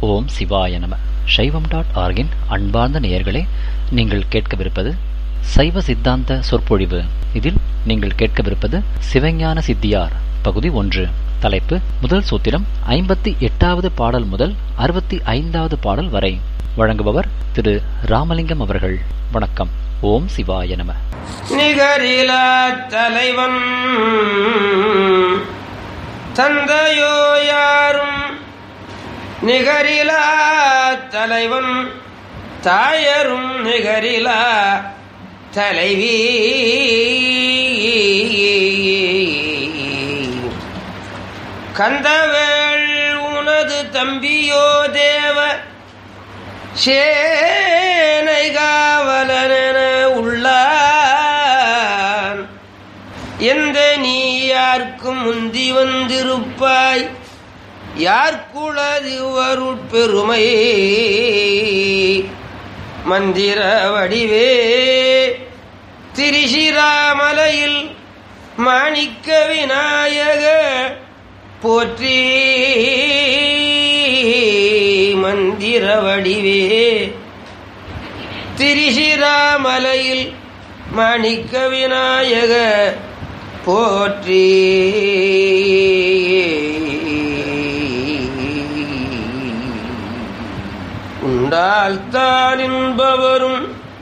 ஓம் சிவாய நம. சைவம்.org-இன் அன்பார்ந்த நேயர்களே, நீங்கள் கேட்கவிருப்பது சைவ சித்தாந்த சொற்பொழிவு. இதில் நீங்கள் கேட்கவிருப்பது சிவஞான சித்தியார் பகுதி 1. தலைப்பு முதல் சூத்திரம் 58வது பாடல் முதல் 65வது பாடல் வரை. வழங்குபவர் திரு ராமலிங்கம் அவர்கள். வணக்கம். ஓம் சிவாய நம. நிகரிலா தலைவன் தந்தையோ யாரும், நிகரிலா தலைவன் தாயரும், நிகரிலா தலைவி கந்தவேள் உனது தம்பியோ தேவ சேனை காவலன உள்ளான். எந்த நீ யார்க்கும் முந்தி வந்திருப்பாய், யார்க்குளது வருட்பெருமை மந்திர வடிவே திரிசிராமலையில் மாணிக்க விநாயக போற்றி. மந்திர வடிவே திரிசிராமலையில் மாணிக்க விநாயக போற்றி. உண்டால் தான் என்பவரும்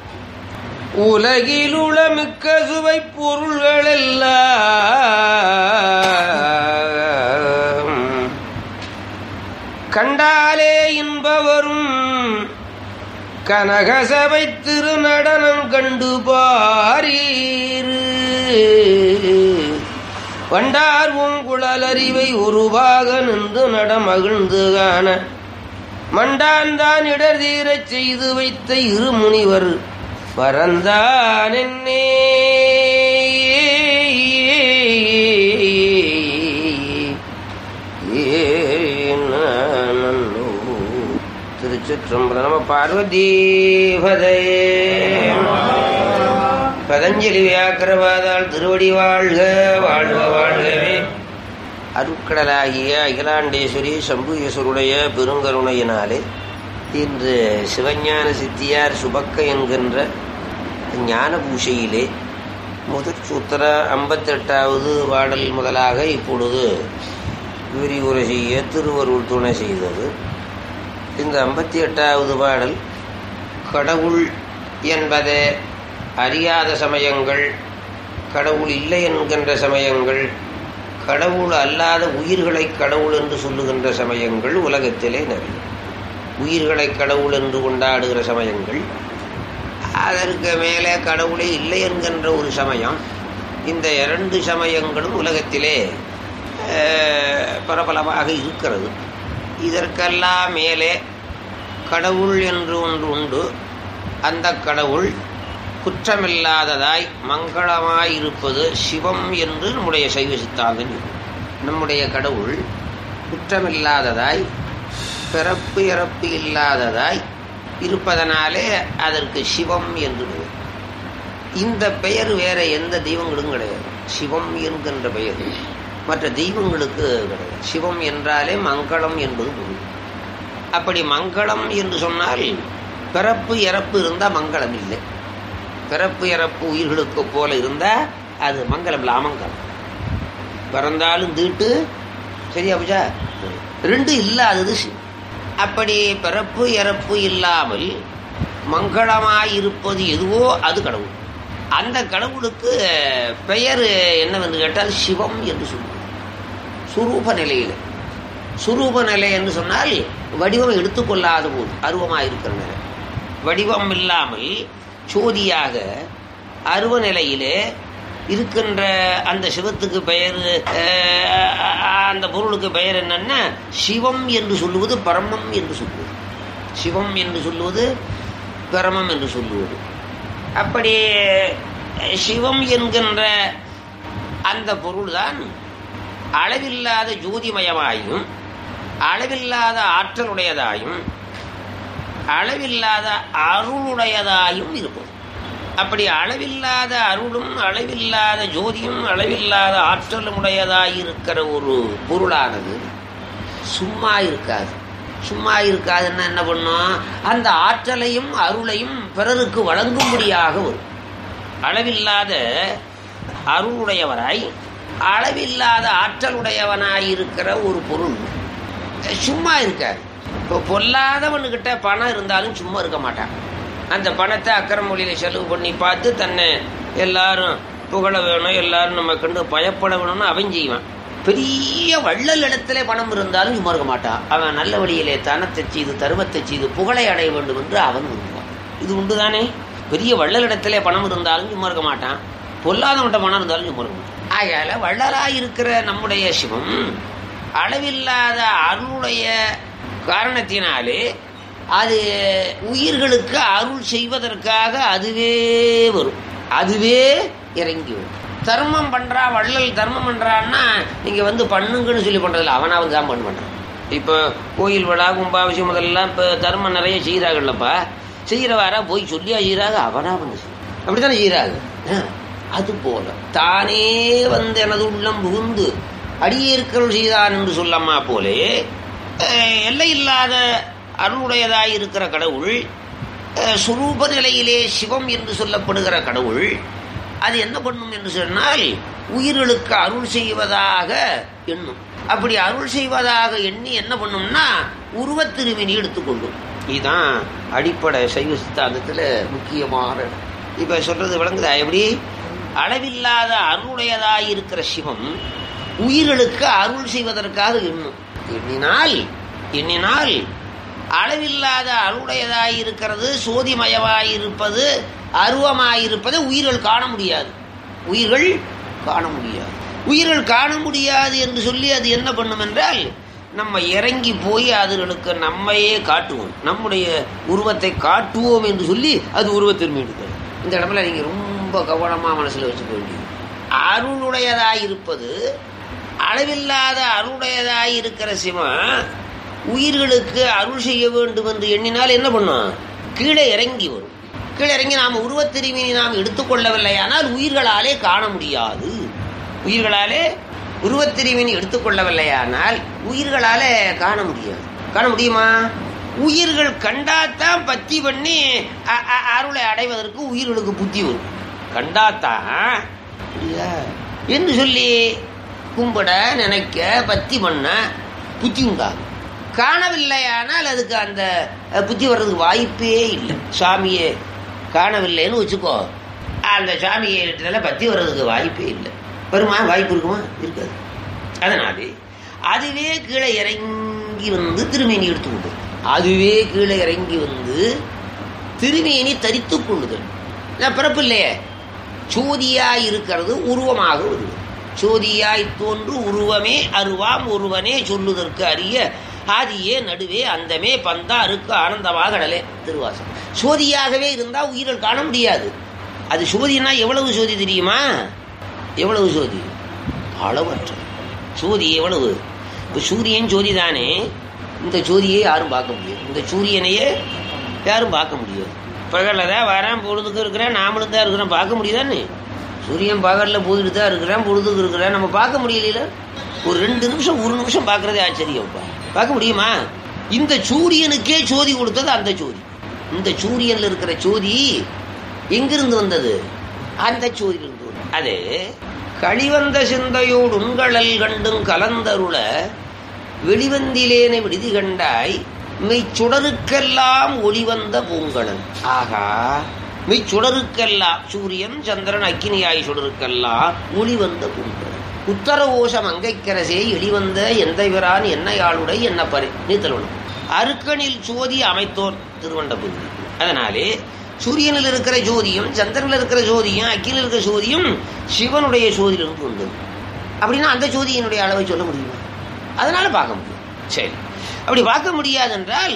உலகிலுள மிக்க சுவை பொருள்களெல்லாம் கண்டாலே இன்பவரும் கனகசபை திருநடனம் கண்டு பாரீர். வண்டார் உங்குழல் அறிவை உருவாக நின்று நடமகிழ்ந்து காண மண்டான்தான் இடர் தீரச் செய்து வைத்த இரு முனிவர் பரந்தான் என்னே. திருச்சிற்றம்பலம். நம பார்வதீபதே. பதஞ்சலி வியாக்கிரவாதால் திருவடி வாழ்க வாழ்க வாழ்கவே. அருட்கடலாகிய அகிலாண்டேஸ்வரி சம்புகேஸ்வருடைய பெருங்கருணையினாலே இன்று சிவஞான சித்தியார் சுபக்க என்கின்ற ஞான பூஷையிலே முதற் சூத்திர 58வது பாடல் முதலாக இப்பொழுது விரிவுரை செய்ய திருவருள் துணை செய்தது. இந்த 58வது பாடல் கடவுள் என்பதை அறியாத சமயங்கள், கடவுள் இல்லை என்கின்ற சமயங்கள், கடவுள் அல்லாத உயிர்களை கடவுள் என்று சொல்லுகின்ற சமயங்கள் உலகத்திலே நிறைய. உயிர்களை கடவுள் என்று கொண்டாடுகிற சமயங்கள், அதற்கு மேலே கடவுளே இல்லை என்கின்ற ஒரு சமயம். இந்த 2 சமயங்களும் உலகத்திலே பிரபலமாக இருக்கிறது. இதற்கெல்லாம் மேலே கடவுள் என்று ஒன்று உண்டு. அந்த கடவுள் குற்றமில்லாததாய் மங்களமாய் இருப்பது சிவம் என்று நம்முடைய சைவ சித்தாந்தம். நம்முடைய கடவுள் குற்றமில்லாததாய் பிறப்பு இறப்பு இல்லாததாய் இருப்பதனாலே அதற்கு சிவம் என்று பெயர். இந்த பெயர் வேற எந்த தெய்வங்களும் கிடையாது. சிவம் என்கின்ற பெயர் மற்ற தெய்வங்களுக்கு கிடையாது. சிவம் என்றாலே மங்களம் என்பது பொருள். அப்படி மங்களம் என்று சொன்னால் பிறப்பு இறப்பு இருந்தால் மங்களம் இல்லை. பிறப்பு இறப்பு உயிர்களுக்கு போல இருந்தால் அது மங்களம் இல்லை, அமங்கலம். பிறந்தாலும் தீட்டு, சரியா பூஜா, 2 இல்லாதது. அப்படி பிறப்பு இறப்பு இல்லாமல் மங்களமாயிருப்பது எதுவோ அது கடவுள். அந்த கடவுளுக்கு பெயர் என்னவென்று கேட்டால் சிவம் என்று சொல்லுவோம். சுரூப நிலையில், சுரூப நிலை என்று சொன்னால் வடிவம் எடுத்துக்கொள்ளாத போது அருவமாக இருக்கிற நிலை. வடிவம் இல்லாமல் சோதியாக அருவ நிலையிலே இருக்கின்ற அந்த சிவத்துக்கு பெயர், அந்த பொருளுக்கு பெயர் என்னன்னா சிவம் என்று சொல்லுவது, பரமம் என்று சொல்லுவது. சிவம் என்று சொல்லுவது, பரமம் என்று சொல்லுவது. அப்படி சிவம் என்கின்ற அந்த பொருள்தான் அளவில்லாத ஜோதிமயமாயும் அளவில்லாத ஆற்றலுடையதாயும் அளவில்லாத அருளுடையதாயும் இருக்கும். அப்படி அளவில்லாத அருளும் அளவில்லாத ஜோதியும் அளவில்லாத ஆற்றலும் உடையதாயிருக்கிற ஒரு பொருளானது சும்மா இருக்காது. சும்மா இருக்காதுன்னா என்ன பண்ணும்? அந்த ஆற்றலையும் அருளையும் பிறருக்கு வழங்கும்படியாக வரும். அளவில்லாத அருளுடையவராய் அளவில்லாத ஆற்றலுடையவனாய் இருக்கிற ஒரு பொருள் சும்மா இருக்காது. இப்போ பொல்லாதவனுக்கிட்ட பணம் இருந்தாலும் சும்மா இருக்க மாட்டான். அந்த பணத்தை அக்கறை மொழியில செலவு பண்ணி பார்த்து தன்னை எல்லாரும் புகழ வேணும், எல்லாரும் நம்ம கண்டு பயப்பட வேணும்னு அவன் செய்வான். பெரிய வள்ளல் இடத்துல பணம் இருந்தாலும் சும்மா இருக்க மாட்டான். அவன் நல்ல வழியிலே தனத்தை செய்து தருமத்தை செய்து புகழை அடைய வேண்டும் என்று அவன் விரும்புவான். இது உண்டுதானே? பெரிய வள்ளல் இடத்துல பணம் இருந்தாலும் சும்மா இருக்க மாட்டான், பொல்லாதவன்கிட்ட பணம் இருந்தாலும் சும்மா இருக்க மாட்டான். ஆகையால வள்ளலாயிருக்கிற நம்முடைய சிவம் அளவில்லாத அருளுடைய காரணத்தினாலே அது உயிர்களுக்கு அருள் செய்வதற்காக அதுவே வரும், அதுவே இறங்கி வரும். தர்மம் பண்றா வள்ளல் தர்மம் பண்றான்னா நீங்க வந்து பண்ணுங்கன்னு சொல்லி பண்றதில்ல, அவனா வந்து தான் பண்ணுறான். இப்போ கோயில் விழா கும்பாபிஷேகம் முதல்லாம் இப்போ தர்மம் நிறைய செய்கிறாங்கல்லப்பா, செய்கிறவாரா போய் சொல்லியா செய்கிறாங்க, அவனா பண்ண அப்படித்தானே செய்கிறாங்க. அது போல தானே வந்து எனது உள்ளம் புகுந்து அடியேற்கருள் செய்தான் என்று சொல்லம்மா போலே எல்லை இல்லாத அருளுடையதாய் இருக்கிற கடவுள், சுரூப நிலையிலே சிவம் என்று சொல்லப்படுகிற கடவுள் அது என்ன பண்ணும் என்று சொன்னால் உயிர்களுக்கு அருள் செய்வதாக எண்ணும். அப்படி அருள் செய்வதாக எண்ணி என்ன பண்ணும்னா உருவத்திருவினி எடுத்துக்கொள்ளும். இதுதான் அடிப்படை சைவ சித்தாந்தத்தில் முக்கியமான. இப்ப சொல்றது விளங்குதா? எப்படி அளவில்லாத அருளுடையதாய் இருக்கிற சிவம் உயிர்களுக்கு அருள் செய்வதற்காக எண்ணும். எண்ணினால் அளவில்லாத அருளுடையதாய் இருக்கிறது, சோதிமயமாயிருப்பது, அருவமாயிருப்பதை உயிர்கள் காண முடியாது. உயிர்கள் காண முடியாது என்று சொல்லி அது என்ன பண்ணும் என்றால் நம்ம இறங்கி போய் அதுகளுக்கு நம்மையே காட்டுவோம், நம்முடைய உருவத்தை காட்டுவோம் என்று சொல்லி அது உருவத்தின் மீது. இந்த இடத்துல நீங்க ரொம்ப கவனமா மனசுல வச்சுக்க வேண்டியது, அருளுடையதாயிருப்பது, அளவில்லாத அருளுடையதாய் இருக்கிற சிவம் உயிர்களுக்கு அருள் செய்ய வேண்டும் என்று எண்ணினால் என்ன பண்ணும்? கீழே இறங்கி வரும். கீழே இறங்கி நாம் உருவத்திருவினை நாம் எடுத்துக்கொள்ளவில்லையானால் உயிர்களாலே காண முடியாது. உயிர்களாலே உருவத்திருவினை எடுத்துக்கொள்ளவில்லையானால் உயிர்களாலே காண முடியாது. காண முடியுமா? உயிர்கள் கண்டாத்தான் பத்தி பண்ணி அருளை அடைவதற்கு உயிர்களுக்கு புத்தி வரும். கண்டாத்தான் என்று சொல்லி கும்பிட நினைக்க பத்தி பண்ண புத்தி உண்டாகும். காணவில்லையானால் அதுக்கு அந்த புத்தி வர்றதுக்கு வாய்ப்பே இல்லை. சாமியை காணவில்லைன்னு வச்சுக்கோ, அந்த சாமியை பத்தி வர்றதுக்கு வாய்ப்பே இல்லை. வருமா? வாய்ப்பு இருக்குமா? இருக்காது. அதனால அதுவே கீழே இறங்கி வந்து திருமேனி எடுத்துக்கொள்ளுது. அதுவே கீழே இறங்கி வந்து திருமேனி தரித்து கொள்ளுதல். பிறப்பு இல்லையே, சோதியாய் இருக்கிறது உருவமாக வருது. சோதியாய் தோன்று உருவமே அருவாம் ஒருவனே சொல்லுதற்கு அறிய ஆதியே நடுவே அந்தமே பந்தா அருக்கு ஆனந்தமாக கடலே திருவாசகம். சோதியாகவே இருந்தா உயிர்கள் காண முடியாது. அது சோதினா எவ்வளவு சோதி தெரியுமா? எவ்வளவு சோதி? அளவற்ற சோதி. எவ்வளவு? இப்போ சூரியன் ஜோதி தானே, இந்த ஜோதியை யாரும் பார்க்க முடியாது. இந்த சூரியனையே யாரும் பார்க்க முடியாது. பகலில் தான் வரேன், பொழுதுக்கு இருக்கிறேன், நாமளும் தான் இருக்கிறேன், பார்க்க முடியுதானே? சூரியன் பகலில் போயிட்டு தான் இருக்கிறேன், பொழுதுக்கு இருக்கிறேன், நம்ம பார்க்க முடியல. ஒரு 2 நிமிஷம் 1 நிமிஷம் பார்க்கறதே ஆச்சரியம்ப்பா. பார்க்க முடியுமா? இந்த சூரியனுக்கே ஜோதி கொடுத்தது அந்த ஜோதி. இந்த சூரியன்ல இருக்கிற ஜோதி எங்கிருந்து வந்தது? அந்த ஜோதியிலிருந்து. அது கழிவந்த சிந்தையோடு உண்களல் கண்டும் கலந்தருள வெளிவந்திலேனை விடுதி கண்டாய் மெய்ச்சுடருக்கெல்லாம் ஒளிவந்த பூங்கலன். ஆகா, மெய்ச்சுடருக்கெல்லாம் சூரியன் சந்திரன் அக்கினியாய் சுடருக்கெல்லாம் ஒளிவந்த பூங்கலன். உத்தர ஓஷம் அங்கைக்கரசே எளிவந்த எந்தைவரான் என்னையாளுடை என்ன பரி நீத்தலுடன் அருக்கனில் ஜோதி அமைத்தோர் திருவண்டபுரி. அதனாலே சூரியனில் இருக்கிற ஜோதியும் சந்திரனில் இருக்கிற ஜோதியும் அக்கினில் இருக்கிற ஜோதியும் சிவனுடைய ஜோதியிலிருந்து வந்தது. அப்படின்னா அந்த ஜோதியினுடைய அளவை சொல்ல முடியுமா? அதனால பார்க்க முடியும். சரி, அப்படி பார்க்க முடியாதென்றால்,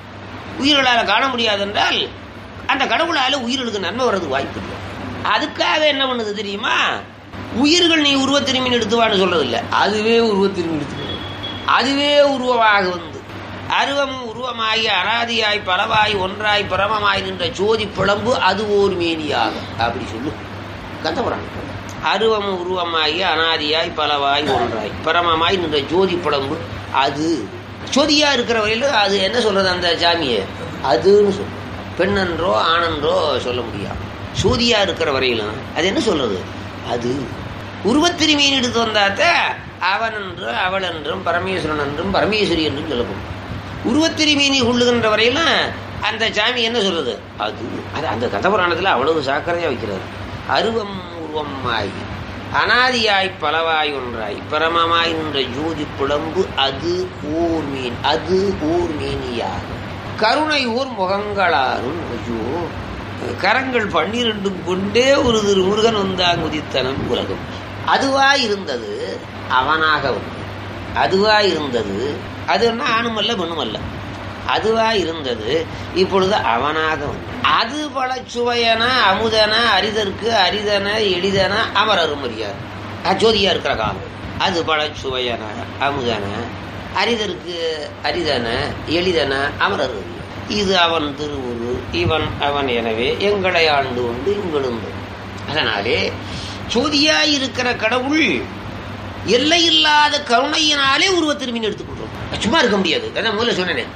உயிர்களால் காண முடியாதென்றால் அந்த கடவுளால உயிர்களுக்கு நன்மை வர்றதுக்கு வாய்ப்பு இல்லை. அதுக்காக என்ன பண்ணுது தெரியுமா? உயிர்கள் நீ உருவத்திருமீன் எடுத்துவான்னு சொல்றது இல்லை, அதுவே உருவத்திருமீன் எடுத்து, அதுவே உருவமாக வந்து அருவமும் உருவமாகி அனாதியாய் பலவாய் ஒன்றாய் பிரமமாய் நின்ற ஜோதி பிளம்பு அது ஓர் மேனியாக. அப்படி சொல்லு கந்தபுராணம். அருவமும் உருவமாகி அனாதியாய் பலவாய் ஒன்றாய் பிரமமாய் நின்ற ஜோதி பிளம்பு அது சோதியா இருக்கிற வரையில அது என்ன சொல்றது அந்த சாமியை அதுன்னு சொல்லும். பெண்ணென்றோ ஆணென்றோ சொல்ல முடியாது. சோதியா இருக்கிற வரையிலும் அது என்ன சொல்றது அது. உருவத்திருமீன் எடுத்து வந்தாத்த அவன் என்றும் அவள் என்றும் பரமேஸ்வரன் என்றும் பரமேஸ்வரி என்றும் சொல்லப்படும். உருவத்திருமீனி கொள்ளுகின்ற வரையிலும் அந்த சாமி என்ன சொல்றது அது. அது அந்த கதபுராணத்தில் அவ்வளவு சாக்கரையா வைக்கிறார். அருவம் உருவம் ஆகி அனாதியாய் பலவாய் ஒன்றாய் பரமமாய் நின்ற ஜோதி புலம்பு அது ஊர் மீன் அது ஊர் மீனியார் கருணை ஊர் முகங்களாரும். ஐயோ, கரங்கள் 12 கொண்டே ஒரு திருமுருகன் வந்தான் உதித்தனன் உலகம். அதுவாய் இருந்தது அவனாக வந்து அதுவாய் இருந்தது. அதுன்னா ஆணுமல்ல பெண்ணுமல்ல. அதுவாய் இருந்தது இப்பொழுது அவனாக வந்து அது பல சுவையன அமுதன அரிதற்கு அரிதன எளிதன அமரரும் அறியார். ஜோதியா இருக்கிற காலம் அது பல சுவையன அமுதன அரிதற்கு அரிதன எளிதன அமரர். இது அவன் திருவுரு இவன் அவன் எனவே எங்களை ஆண்டு கொண்டு இங்கிருந்து. அதனாலே ஜோதியாய் இருக்கிற கடவுள் எல்லையில்லாத கருணையினாலே உருவத்திருமீன் எடுத்துக்கொள்றோம். சும்மா இருக்க முடியாது. அதான் முதல்ல சொன்னேன்,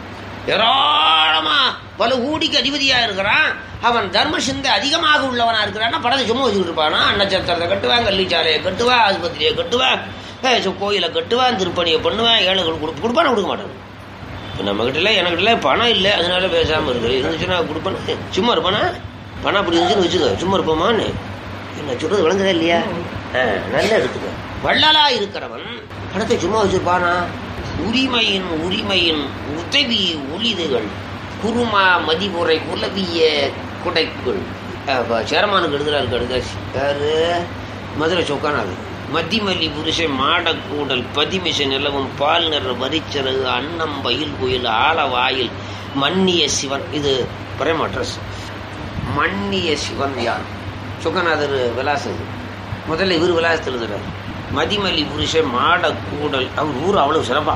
ஏராளமா பல கோடிக்கு அதிபதியா இருக்கிறான். அவன் தர்ம சிந்தை அதிகமாக உள்ளவனா இருக்கிறான்னா படத்தை சும்மா வச்சுக்கிட்டு இருப்பானா. நட்சத்திரத்தை கட்டுவான், கல்விச்சாலையை கட்டுவான், ஆஸ்பத்திரியை கட்டுவான், கோயிலை கட்டுவான், திருப்பணியை பண்ணுவான், ஏழைகள் கொடுப்பான கொடுக்க மாட்டான். இப்போ நம்மகிட்ட எனக்கிட்ட பணம் இல்லை, அதனால பேசாமல் இருக்குது. இருந்துச்சுன்னா கொடுப்பேன்னு சும்மா இருப்பானா. பணம் அப்படி இருந்துச்சுன்னு வச்சுக்கோ, சும்மா இருப்போமான்னு என்ன சொல்றது விளங்குதா இல்லையா? நல்லா இருக்குது. வள்ளலா இருக்கிறவன் பணத்தை சும்மா வச்சிருப்பானா. உரிமையின் உரிமையின் உதவி ஒளிதுகள் குருமா மதிமுறை குலவிய குடைக்குள். சேரமானுக்கு எழுதுறாரு கடுதாசி. யாரு? மதுரை சொக்கானாது. மத்திமல்லி புருஷை மாடக்கூடல் பதிமிசை நிலவும் பால் நிற வரிச்சரகு அன்னம் பயில் கோயில் ஆலவாயில் மன்னிய சிவன். இது பிரேம் அட்ரஸ். மன்னிய சிவன் யார்? சொக்கநாதர் விலாசம். முதல்ல இவர் விலாசத்தில் எழுதுறாரு. மதிமல்லி புருஷை மாடக்கூடல். அவர் ஊர் அவ்வளவு சிறப்பா.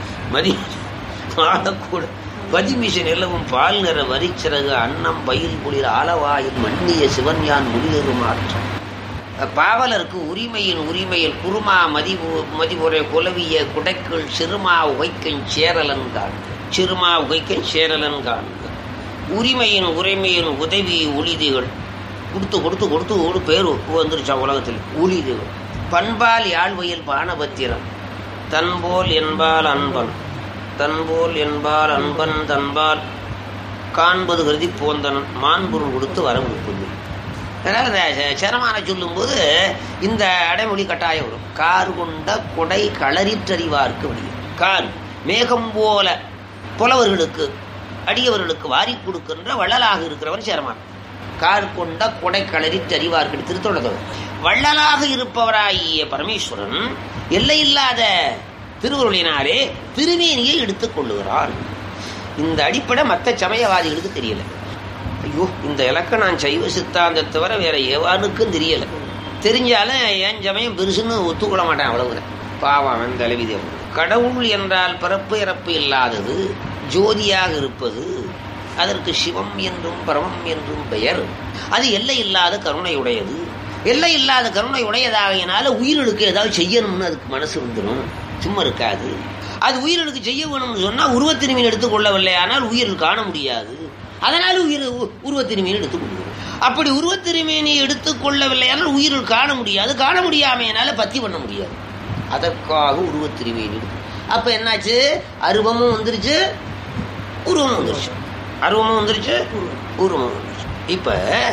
மாடக்கூடல் பதிமிசை நிலவும் பால் நிற வரிச்சிறகு அன்னம் பயில் குளிர் ஆலவாயில் மன்னிய சிவன்யான் முடிதரு மாற்றம். பாவலருக்கு உரிமையின் உரிமையில் குருமா மதிமுறை குலவிய குடைக்குள் சிறுமா உகைக்கன் சேரலன் காண்க. சிறுமா உகைக்கன் சேரலன் காண்க. உரிமையின் உரிமையின் உதவி ஒளிதுகள் கொடுத்து கொடுத்து கொடுத்து ஒரு பேர் வந்துருச்சா உலகத்தில். ஒளிதுகள் பண்பால் யாழ்வயல் பானபத்திரம் தன்போல் என்பால் அன்பன் தன்போல் என்பால் அன்பன் தன்பால் காண்பது கருதி போந்தனன் மான்பொருள் கொடுத்து வர கொடுப்பது. அதனால் இந்த சரமான சொல்லும்போது இந்த அடைமொழி கட்டாயம் வரும். கார் கொண்ட கொடை களறிற்றறிவார்க்கு வழி. கார் மேகம் போல புலவர்களுக்கு அடியவர்களுக்கு வாரி கொடுக்கின்ற வள்ளலாக இருக்கிறவன் சேரமான். கார் கொண்ட கொடை களறிற்றறிவார்க்கு திருத்தொடர். வள்ளலாக இருப்பவராகிய பரமேஸ்வரன் எல்லையில்லாத திருவருளினாலே திருமேனியை எடுத்துக் கொள்ளுகிறான். இந்த அடிப்படை மற்ற சமயவாதிகளுக்கு தெரியல. ஐயோ, இந்த இலக்கம் நான் சைவ சித்தாந்தத்தை தவிர வேற எவானுக்கும் தெரியல. தெரிஞ்சாலும் என் சமயம் பெருசுன்னு ஒத்துக்கொள்ள மாட்டேன். அவ்வளவுதான். பாவம் தலைவி தேவன். கடவுள் என்றால் பிறப்பு இறப்பு இல்லாதது, ஜோதியாக இருப்பது. அதற்கு சிவம் என்றும் பரமம் என்றும் பெயர். அது எல்லை இல்லாத கருணை உடையது. எல்லை இல்லாத கருணை உடையதாகினால உயிர்களுக்கு ஏதாவது செய்யணும்னு அதுக்கு மனசு வந்துடும். சும்மா இருக்காது. அது உயிர்களுக்கு செய்ய வேணும்னு சொன்னா உருவத்திருமீன் எடுத்துக்கொள்ளவில்லை, ஆனால் உயிரில் காண முடியாது. அதனால உருவத்திருமீன் எடுத்துக்கொள்ளும். அப்படி உருவத்திருமீனை எடுத்துக்கொள்ளவில்லை ஆனால் உயிரில் காண முடியாது. காண முடியாமையினால பத்தி பண்ண முடியாது. அதற்காக உருவத்திருமீன். அப்ப என்னாச்சு? அருவமும் வந்துருச்சு, உருவமும் வந்துருச்சு. அருவமும் வந்துருச்சு, உருவமும் வந்துருச்சு. இப்ப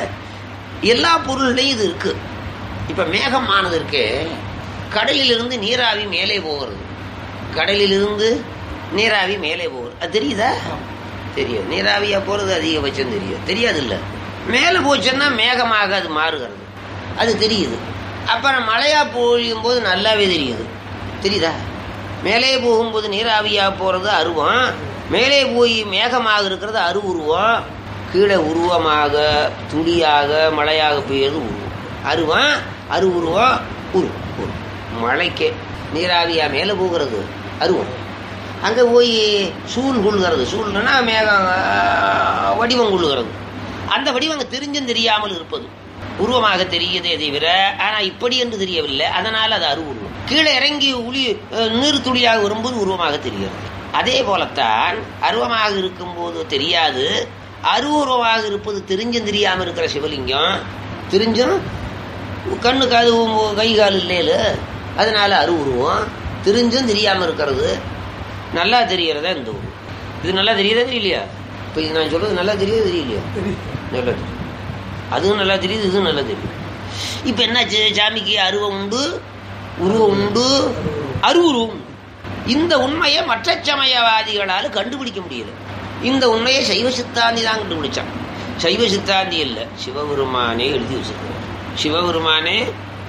எல்லா பொருள்லையும் இது இருக்கு. இப்ப மேகமானது இருக்கு. கடலிலிருந்து நீராவி மேலே போகிறது. கடலிலிருந்து நீராவி மேலே போகிறது. அது தெரியுதா? தெரியாது. நீராவியா போறது அதிகபட்சம் தெரியாது. தெரியாது இல்ல. மேலே போச்சுன்னா மேகமாக அது மாறுகிறது. அது தெரியுது. அப்புறம் மழையா பொழியும் போது நல்லாவே தெரியுது. தெரியுதா? மேலே போகும்போது நீராவியா போறது அருவம். மேலே போய் மேகமாக இருக்கிறது அருவுருவம். கீழே உருவமாக துளியாக மழையாக பெய்யறது உருவம். அருவம் அருவுருவம் உருவம். மழைக்கே நீராவியா மேலே போகிறது அருவம். அங்கே போய் சூழ் கொள்கிறது. சூழ்னா மேகம் வடிவம் கொள்ளுகிறது. அந்த வடிவம் அங்கே தெரிஞ்சும் தெரியாமல் இருப்பது உருவமாக தெரியுதே தவிர ஆனால் இப்படி என்று தெரியவில்லை. அதனால் அது அருவுருவம். கீழே இறங்கி நீர் துளியாக வரும்போது உருவமாக தெரிகிறது. அதே போலத்தான் அருவமாக இருக்கும்போது தெரியாது, அருவுருவமாக இருப்பது தெரிஞ்சும் தெரியாமல் இருக்கிற சிவலிங்கம் தெரிஞ்சும் கண்ணுக்கு அது கை கால் இல்லையில, அதனால அருவுருவம் தெரிஞ்சும் தெரியாமல் இருக்கிறது நல்லா தெரியறதா இந்த உருவம். இது நல்லா தெரியுதா தெரியலையா? இப்போ இது நான் சொல்றது நல்லா தெரியுது தெரியலையா? நல்லா தெரியும். அதுவும் நல்லா தெரியுது, இதுவும் நல்லா தெரியும். இப்போ என்னாச்சு? சாமிக்கு அருவம் உண்டு, உருவம் உண்டு, அருவுருவம். இந்த உண்மையை மற்ற சமயவாதிகளால் கண்டுபிடிக்க முடியல. இந்த உண்மையை சைவ சித்தாந்தி தான் கண்டுபிடிச்சான். சைவ சித்தாந்தி இல்லை, சிவபெருமானே எழுதி வச்சிருக்கார். சிவபெருமானே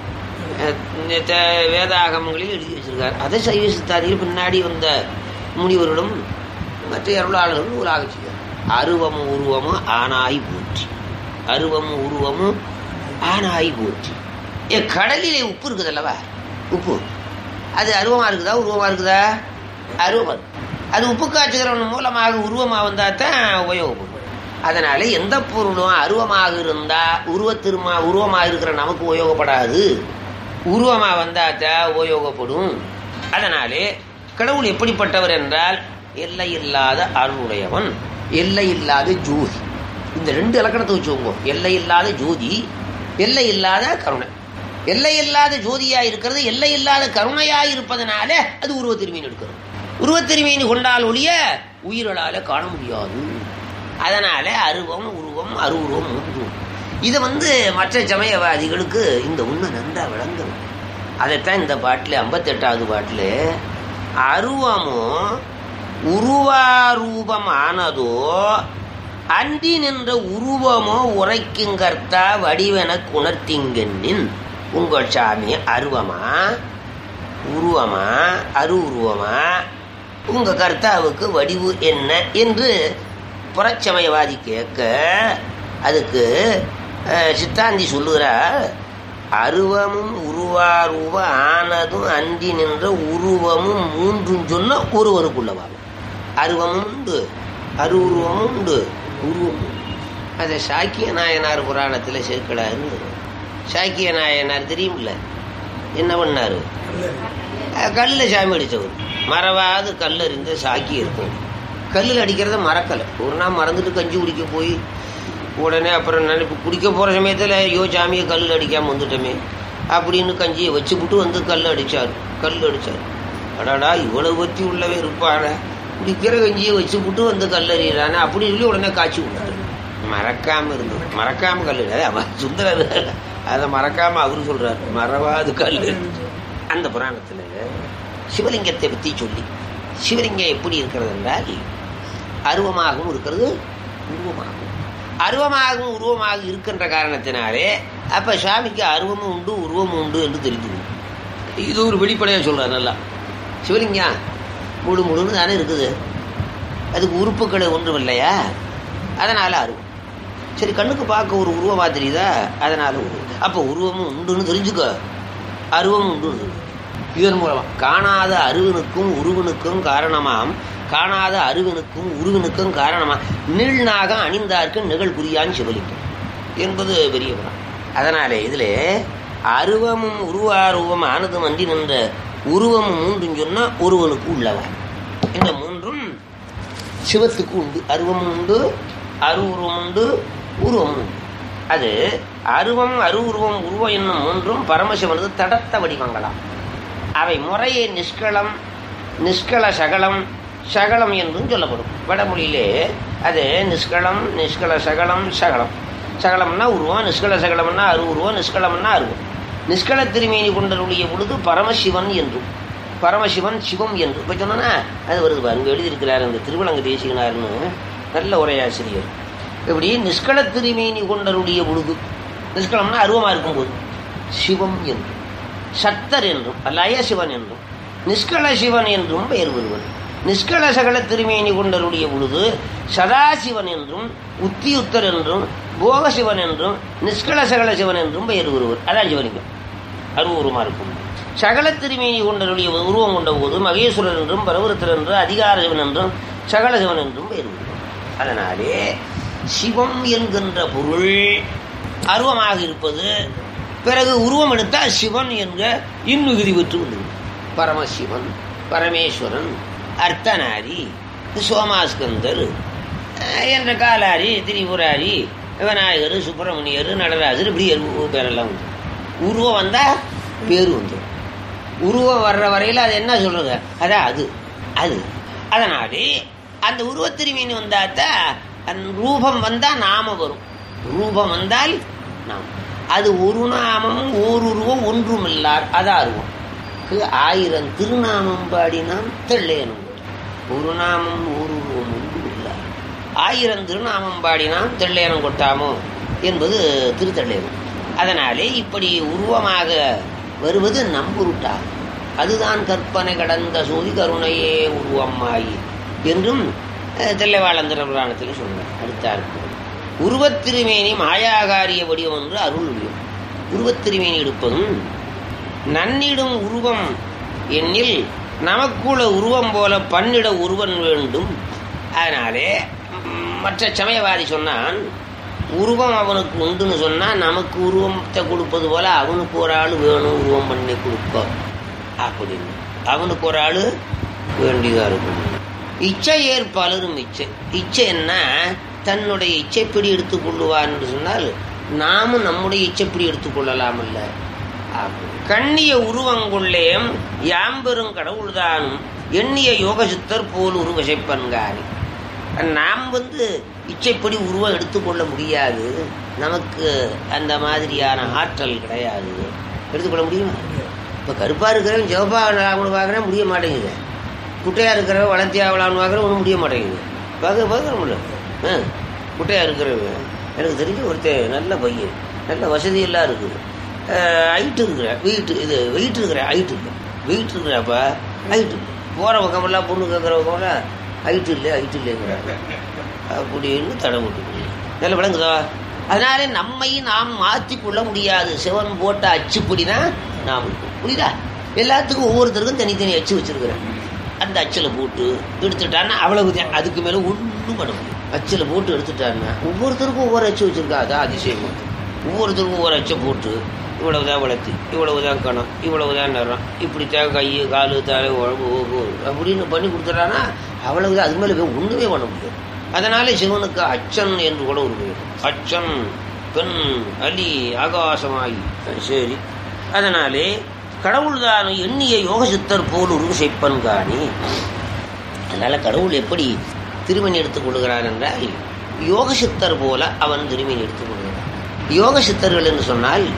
வேதாகமங்களில் எழுதி வச்சிருக்கார். அதை சைவ சித்தாந்திகள் பின்னாடி வந்த முனிவர்களும் மற்ற அருளாளர்களும் ஒரு ஆகச்சியார். அருவமும் உருவமும் ஆனாய் போற்றி, அருவமும் உருவமும் ஆனாய் போற்றி. கடலிலே உப்பு இருக்குது அல்லவா? உப்பு அது அருவமா இருக்குதா உருவமா இருக்குதா? அருவம். அது உப்பு காய்ச்சுகிறவன் மூலமாக உருவமாக வந்தால் தான் உபயோகப்படும். அதனால எந்த பொருளும் அருவமாக இருந்தா உருவமாக இருக்கிற நமக்கு உபயோகப்படாது, உருவமாக வந்தால் தான் உபயோகப்படும். அதனாலே கடவுள் எப்படிப்பட்டவர் என்றால் எல்லை இல்லாத அருளுடையவன், எல்லை இல்லாத ஜோதி. இந்த ரெண்டு இலக்கணத்தை வச்சுக்கோங்க. எல்லை இல்லாத ஜோதி, எல்லை இல்லாத கருணை. எல்லை இல்லாத ஜோதியா இருக்கிறது எல்லை இல்லாத கருணையா இருப்பதனால அது உருவத்திருமீன் எடுக்கிறது. உருவத்திருமீன் கொண்டால் ஒழிய உயிர்களால காண முடியாது. அதனால அருவம் உருவம் அருவுருவம் உண்டு. இதை மற்ற சமயவாதிகளுக்கு இந்த உண்மை நன்றா விளங்கும். அதைத்தான் இந்த பாட்டில் 58வது பாட்டில் அருவமும் உருவாரூபம் ஆனதோ அன்றி நின்ற உருவமோ உரைக்குங்கர்த்தா வடிவென குணர்த்திங்கன்னின் உங்கள் சாமி அருவமா உருவமா அருவுருவமா உங்க கர்த்தாவுக்கு வடிவு என்ன என்று புறச்சமயவாதி கேட்க, அதுக்கு சித்தாந்தி சொல்லுகிறார், அருவமும் உருவாரூப ஆனதும் அன்றி நின்ற உருவமும் மூன்றும் சொன்ன ஒருவருக்குள்ளவாகும். அருவமும் உண்டு, அருவுருவமும் உண்டு, உருவமும். அதை சாக்கிய நாயனார் புராணத்தில் சேர்க்கலான்னு. சாக்கிய நாயனார் தெரியுமில்ல, என்ன பண்ணாரு? கல்லில் சாமி அடித்தவர். மறவாது கல் அறிந்த சாக்கி இருக்கும். கல்லில் அடிக்கிறத மறக்கலை. ஒரு நாள் மறந்துட்டு கஞ்சி குடிக்க போய் உடனே அப்புறம் நினைப்பு குடிக்க போகிற சமயத்தில் ஐயோ சாமியை கல்லில் அடிக்காமல் வந்துட்டோமே அப்படின்னு கஞ்சியை வச்சுக்கிட்டு கல் அடித்தார். கல் அடித்தார். அடாடா இவ்வளவு பற்றி உள்ளவே இருப்பான, குடிக்கிற கஞ்சியை வச்சுக்கிட்டு கல் அறிகிறானே அப்படின்னு சொல்லி உடனே காய்ச்சி விட்டாரு. மறக்காமல் இருந்தது. மறக்காமல் கல் அவர் சுந்தரர் அதை மறக்காமல் அவரு சொல்கிறார், மறவாது கல். அந்த புராணத்தில் சிவலிங்கத்தை பற்றி சொல்லி, சிவலிங்கம் எப்படி இருக்கிறது என்றால் அருவமாகவும் இருக்கிறது உருவமாகவும். அருவமாகவும் உருவமாக இருக்கின்ற காரணத்தினாலே அப்போ சாமிக்கு அருவமும் உண்டு உருவமும் உண்டு என்று தெரிஞ்சுக்கணும். இது ஒரு வெளிப்படையாக சொல்கிறார். நல்லா சிவலிங்கம் முழுன்னு தானே இருக்குது, அதுக்கு உறுப்புக்களை ஒன்றும் இல்லையா, அதனால் அருவம். சரி, கண்ணுக்கு பார்க்க ஒரு உருவமாக தெரியுதா, அதனால அப்போ உருவமும் உண்டுன்னு தெரிஞ்சுக்க, அருவமும் உண்டு. இதன் மூலமாக காணாத அருவனுக்கும் உருவனுக்கும் காரணமாம், காணாத அருவனுக்கும் உருவனுக்கும் காரணமாக நீள்நாக அணிந்தார்க்கு நிகழ் குறியான் சிவலிங்கம் என்பது பெரிய புறம். அதனாலே இதில் அருவமும் உருவாரூபம் ஆனதும் அன்றி நின்ற உருவமும் மூன்றும் சொன்னால் ஒருவனுக்கு உள்ளவன். இந்த மூன்றும் சிவத்துக்கு உண்டு. அருவமும் உண்டு, அருவுருவம் உண்டு, உருவமும் உண்டு. அது அருவம் அருவுருவம் உருவம் என்னும் மூன்றும் பரமசிவனது தடத்த வடிவங்களாம். அவை முறையே நிஷ்களம், நிஷ்கள சகலம், சகலம் என்றும் சொல்லப்படும். வடமொழியிலே அது நிஷ்களம், நிஷ்கள சகலம், சகலம். சகலம்னா உருவம், நிஷ்கள சகலம்னா அருவுருவம், நிஷ்களம்னா அருவம். நிஷ்கள திருமேனி கொண்டருடைய பொழுது பரமசிவன் என்றும், பரமசிவன் சிவம் என்று இப்போ சொன்னா அது வருது பாருங்க. எழுதியிருக்கிறார் அந்த திருவிளங்கு தேசிகனார்னு நல்ல உரையாசிரியர். எப்படி நிஷ்கள திருமேனி கொண்டருடைய பொழுது, நிஷ்களம்னா அருவமாக இருக்கும்போது சிவம் என்றும், சத்தர் என்றும், லய சிவன் என்றும், நிஷ்கள சிவன் என்றும் பெயர் வருவது. நிஷ்கள சகல திருமேனி கொண்டருடைய பொழுது சதாசிவன் என்றும், உத்தியுத்தர் என்றும், போகசிவன் என்றும், நிஷ்கள சகல சிவன் என்றும் பெயர் வருவர். அதான் சிவலிங்கம் அருவுருவமாக இருக்கும். சகல திருமேனி கொண்டருடைய உருவம் கொண்ட போது மகேஸ்வரர் என்றும், பரவருத்தர் என்றும், அதிகார சிவன் என்றும், சகல சிவன் என்றும் பெயர் வருவர். அதனாலே சிவம் என்கின்ற பொருள் அருவமாக இருப்பது. பிறகு உருவம் எடுத்தால் சிவன் என்க இன்னுகிரி பெற்று வந்தது. பரமசிவன், பரமேஸ்வரன், அர்த்தநாரி, சோமாஸ்கந்தர் என்ற காலாரி, திரிபுராரி, விநாயகர், சுப்பிரமணியர், நடராஜர், இப்படி பேரெல்லாம் உண்டு. உருவம் வந்தால் பேரு வந்துடும். உருவம் வர்ற வரையில் அது என்ன சொல்றது? அதான் அது அது. அதனாலே அந்த உருவத்திருமீன் வந்தாத்தான் அந்த ரூபம் வந்தால் நாம வரும். ரூபம் வந்தால் நாம். அது ஒரு நாமம் ஓருருவம் ஒன்றுமில்லார். அதான் அருவம். 1000 திருநாமம் பாடினான் தெள்ளேனும். ஒரு நாமம் ஓருருவம் ஒன்றுமில்லார். 1000 திருநாமம் பாடினான் தெள்ளேனம் கொட்டாமோ என்பது திருத்தள்ளேனம். அதனாலே இப்படி உருவமாக வருவது நம்புருட்டாகும். அதுதான் கற்பனை கடந்த சோதி கருணையே உருவமாயி என்றும் தெல்லைவாளந்திர புராணத்தில் சொன்னார். அடுத்தாருக்கு உருவத்திருமேனி மாயாகாரிய வடிவம் என்று அருள் முடியும். உருவத்திருமேனி எடுப்பதும் நன்னிடும் உருவம் எண்ணில் நமக்குள்ள உருவம் போல பன்னிட உருவன் வேண்டும். அதனாலே மற்ற சமயவாதி சொன்னான், உருவம் அவனுக்கு உண்டுன்னு சொன்னா நமக்கு உருவத்தை கொடுப்பது போல அவனுக்கு ஒரு ஆள் வேணும் உருவம் பண்ணி கொடுக்க அப்படின்னு. அவனுக்கு ஒரு ஆள் வேண்டியதா இருக்கும். இச்சை ஏற்பலரும் இச்சை. இச்சை என்ன? தன்னுடைய இச்சைப்படி எடுத்துக்கொள்ளுவார் என்று சொன்னால் நாமும் நம்முடைய இச்சைப்படி எடுத்துக்கொள்ளலாம் அல்ல. கண்ணிய உருவங்கொள்ளேம் யாம்பெரும் கடவுள்தானும் எண்ணிய யோகசித்தர் போல் உருவசைப்பன்காரி. நாம் இச்சைப்படி உருவம் எடுத்துக்கொள்ள முடியாது. நமக்கு அந்த மாதிரியான ஆற்றல் கிடையாது. எடுத்துக்கொள்ள முடியுமா? இப்போ கருப்பாக இருக்கிறவன் சிவப்பா ஆகணும் பார்க்குறேன், முடிய மாட்டேங்குது. குட்டையாக இருக்கிறவன் வளர்த்தியாக ஆகலாம்னு பார்க்குறேன், ஒன்றும் முடிய மாட்டேங்குது. பார்க்குற முடியல. குட்டையாக இருக்கிறவன் எனக்கு தெரிஞ்ச ஒருத்தர் நல்ல பையன், நல்ல வசதியெல்லாம் இருக்குது, ஹைட்டு இருக்கிற வெயிட் இருக்கிற ஹைட்டு இல்லை, வெயிட் இருக்கிறப்ப ஹைட்டு போகிற பக்கமெல்லாம் பொண்ணு கேட்குற பக்கமெல்லாம் ஹைட்டு இல்லைங்கிறாங்க அப்படின்னு தடை போட்டு நல்ல விளங்குதா? அதனால நம்மை நாம் மாற்றிக்கொள்ள முடியாது. சிவன் போட்ட அச்சுப்படினா நாம் இருக்கும். புரியுதா? எல்லாத்துக்கும் ஒவ்வொருத்தருக்கும் தனித்தனி அச்சு வச்சிருக்கிறேன். அந்த அச்சில் போட்டு எடுத்துட்டான்னா அவ்வளவுதான். அதுக்கு மேலே ஒன்றும் பண்ண முடியும். அச்சில் போட்டு எடுத்துட்டான்னா ஒவ்வொருத்தருக்கும் ஒவ்வொரு அச்சு வச்சிருக்கா. அதான் அதிசயம். ஒவ்வொருத்தருக்கும் ஒவ்வொரு அச்சை போட்டு இவ்வளவுதான் வளர்த்தி, இவ்வளவுதான் கணம், இவ்வளவுதான் நிறம், இப்படித்தான் கை காலு தலை உழம்பு அப்படின்னு பண்ணி கொடுத்துட்டான்னா அவ்வளவுதான். அது மேலே ஒன்றுமே பண்ண முடியாது. அதனாலே சிவனுக்கு அச்சன் என்று கூட ஒரு பேர். அச்சன் பெண் அலி ஆகாசமாயி. சரி, அதனாலே கடவுள் தான் எண்ணிய யோகசித்தர் போல் உருவு செய்ப்பன் காணி. அதனால கடவுள் எப்படி திருமணி எடுத்துக் கொள்கிறார் என்றால் யோகசித்தர் போல அவன் திருமணி எடுத்துக் கொள்கிறான். யோகசித்தர்கள் என்று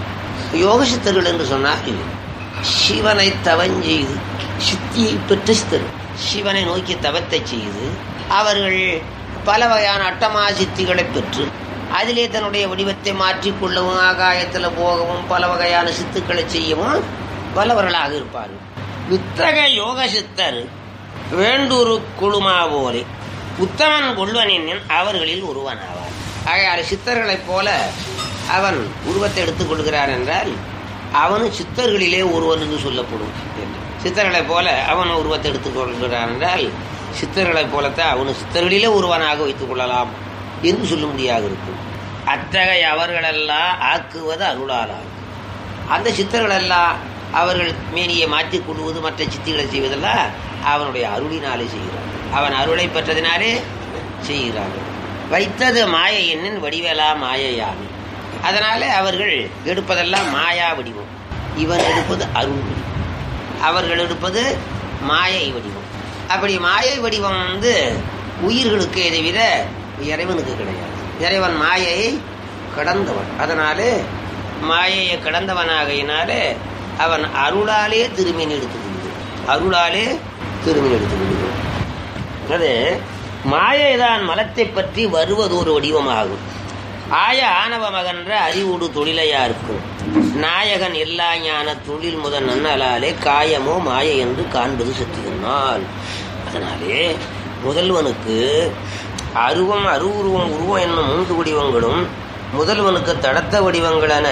சொன்னால் சிவனை தவஞ்செய்து சித்தியை பெற்ற சித்தர். சிவனை நோக்கி தவத்தை செய்து அவர்கள் பல வகையான அட்டமா சித்திகளை பெற்று அதிலே தன்னுடைய வடிவத்தை மாற்றிக்கொள்ளவும் ஆகாயத்தில் போகவும் பல வகையான சித்துக்களை செய்யவும் பலவர்களாக இருப்பார்கள். வித்தக யோக சித்தர் வேண்டூரு குழுமா போலே உத்தமன் கொள்வனின் அவர்களில் ஒருவனாவார். ஆகையால் சித்தர்களைப் போல அவன் உருவத்தை எடுத்துக் கொள்கிறான் என்றால் அவனும் சித்தர்களிலே ஒருவன் என்று சொல்லப்படும். சித்தர்களைப் போல அவன் உருவத்தை எடுத்துக் கொள்கிறான் என்றால் சித்தர்களைப் போலத்தான் அவனு சித்தர்களிலே ஒருவனாக வைத்துக் கொள்ளலாம் என்று சொல்லும்படியாக இருக்கும். அத்தகைய அவர்களெல்லாம் ஆக்குவது அருளாலாகும். அந்த சித்தர்களெல்லாம் அவர்கள் மேனியை மாற்றிக் கொள்வது மற்ற சித்திகளை செய்வதெல்லாம் அவனுடைய அருளினாலே செய்கிறான். அவன் அருளை பெற்றதினாலே செய்கிறார்கள். வைத்தது மாய எண்ணின் வடிவலா மாயையாமி. அதனாலே அவர்கள் எடுப்பதெல்லாம் மாயா வடிவம். இவன் எடுப்பது அருள் வடிவம். அவர்கள் எடுப்பது மாயை வடிவம். அப்படி மாயை வடிவம் உயிர்களுக்கு இதை விட இறைவனுக்கு கிடையாது. இறைவன் மாயையை கடந்தவன். அதனாலே மாயையை கடந்தவனாகையினாலே அவன் அருளாலே திருமீன் எடுத்துக்கொள்கிறான். அருளாலே திருமீன் எடுத்துக்கொள்கிறான். அது மாயைதான் மலத்தை பற்றி வருவது ஒரு வடிவமாகும். ஆய ஆணவ மகன்ற அறிவுடு தொழிலையா இருக்கும். நாயகன் எல்லா ஞான தொழில் முதல் நன்னலாலே காயமோ மாயை என்று காண்பது சத்தியனால். அதனாலே முதல்வனுக்கு அருவம் அருவுருவம் உருவம் என்னும் 3 வடிவங்களும் முதல்வனுக்கு தடத்த வடிவங்களான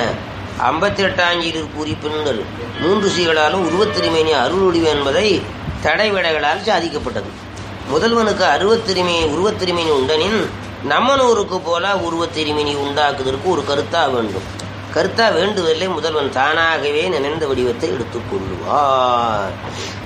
58 குறிப்பின்கள் 3 சீகளாலும் உருவத்திருமேனி அருள் வடிவம் என்பதை தடைவிடைகளால் சாதிக்கப்பட்டது. முதல்வனுக்கு உருவத்திருமேனி உண்டனின் நம்மனூருக்கு போல உருவத்திருமேனி உண்டாக்குவதற்கு ஒரு கருத்தா வேண்டும். கருத்தா வேண்டுவதில்லை. முதல்வன் தானாகவே நினைந்த வடிவத்தை எடுத்துக் கொள்ளுவார்.